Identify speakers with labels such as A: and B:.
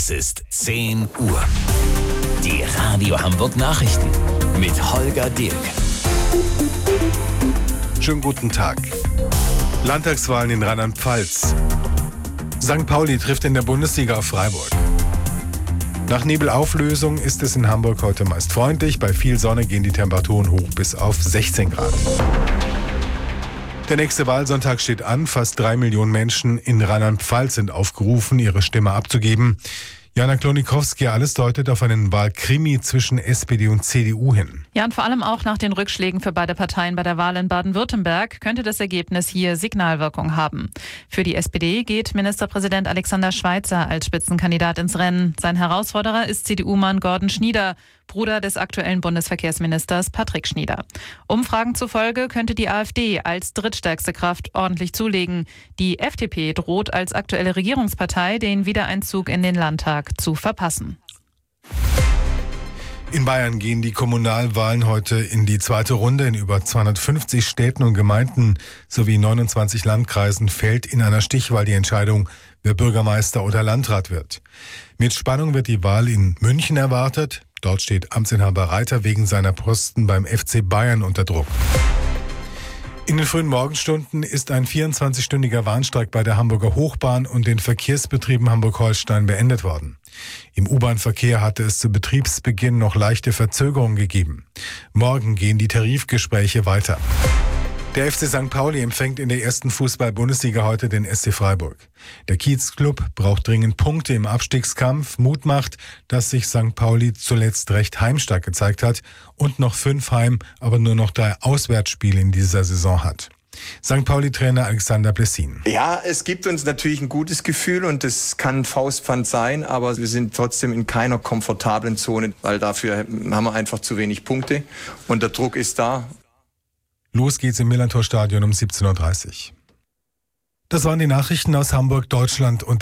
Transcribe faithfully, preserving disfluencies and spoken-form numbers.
A: Es ist zehn Uhr. Die Radio Hamburg Nachrichten mit Holger Dirk.
B: Schönen guten Tag. Landtagswahlen in Rheinland-Pfalz. Sankt Pauli trifft in der Bundesliga auf Freiburg. Nach Nebelauflösung ist es in Hamburg heute meist freundlich. Bei viel Sonne gehen die Temperaturen hoch bis auf sechzehn Grad. Der nächste Wahlsonntag steht an. Fast drei Millionen Menschen in Rheinland-Pfalz sind aufgerufen, ihre Stimme abzugeben. Jana Klonikowski, alles deutet auf einen Wahlkrimi zwischen S P D und C D U hin.
C: Ja, und vor allem auch nach den Rückschlägen für beide Parteien bei der Wahl in Baden-Württemberg könnte das Ergebnis hier Signalwirkung haben. Für die S P D geht Ministerpräsident Alexander Schweitzer als Spitzenkandidat ins Rennen. Sein Herausforderer ist C D U-Mann Gordon Schnieder, Bruder des aktuellen Bundesverkehrsministers Patrick Schnieder. Umfragen zufolge könnte die AfD als drittstärkste Kraft ordentlich zulegen. Die F D P droht als aktuelle Regierungspartei den Wiedereinzug in den Landtag zu verpassen.
B: In Bayern gehen die Kommunalwahlen heute in die zweite Runde. In über zweihundertfünfzig Städten und Gemeinden sowie neunundzwanzig Landkreisen fällt in einer Stichwahl die Entscheidung, wer Bürgermeister oder Landrat wird. Mit Spannung wird die Wahl in München erwartet. Dort steht Amtsinhaber Reiter wegen seiner Posten beim F C Bayern unter Druck. In den frühen Morgenstunden ist ein vierundzwanzigstündiger Warnstreik bei der Hamburger Hochbahn und den Verkehrsbetrieben Hamburg-Holstein beendet worden. Im U-Bahn-Verkehr hatte es zu Betriebsbeginn noch leichte Verzögerungen gegeben. Morgen gehen die Tarifgespräche weiter. Der F C Sankt Pauli empfängt in der ersten Fußball-Bundesliga heute den S C Freiburg. Der Kiezclub braucht dringend Punkte im Abstiegskampf. Mut macht, dass sich Sankt Pauli zuletzt recht heimstark gezeigt hat und noch fünf Heim-, aber nur noch drei Auswärtsspiele in dieser Saison hat. Sankt Pauli-Trainer Alexander Blessin.
D: Ja, es gibt uns natürlich ein gutes Gefühl und es kann Faustpfand sein, aber wir sind trotzdem in keiner komfortablen Zone, weil dafür haben wir einfach zu wenig Punkte und der Druck ist da.
B: Los geht's im Millantor-Stadion um siebzehn Uhr dreißig. Das waren die Nachrichten aus Hamburg, Deutschland und